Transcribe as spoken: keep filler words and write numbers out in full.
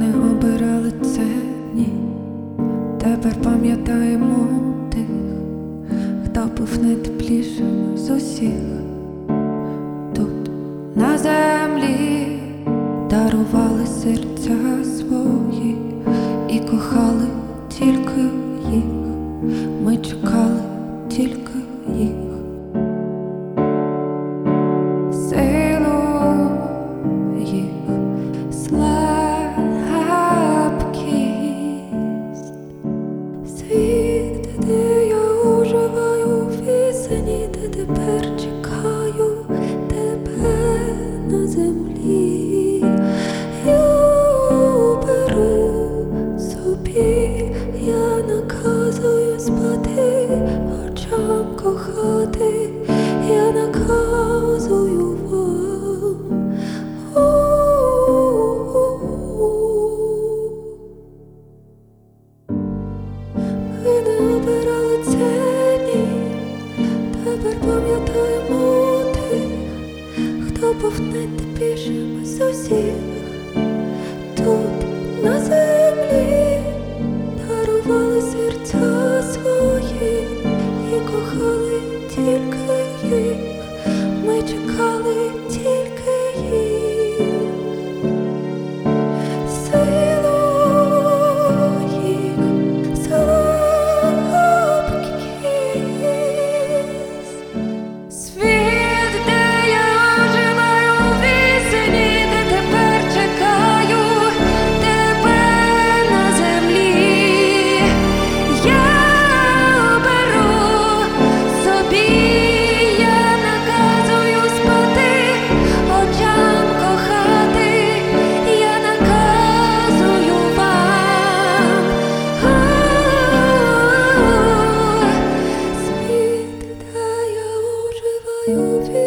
не обирали це, ні. Тепер пам'ятаємо тих, хто був найтеплішим з усіх. Тут на землі дарували серця свої і кохали тільки їх. Ми чекали тільки їх. Силу їх слабкість. Світ, де я оживаю, пісені, де тепер чекаю тебе на землі. Я беру собі, я наказую спати, очам кохати, я наказую вам. Ми не обирали це, ні. Тепер пам'ятаємо тих, хто був найтеплішим з усіх. Тут на землі дарували серця свої і кохали тільки їх. Ми чекали тільки їх. Силу їх слабкість. Світ, де я оживаю, пісені, де тепер чекаю тебе на землі. Я беру собі, я наказую спати, очам кохати, я наказую вам. Світ, де я оживаю,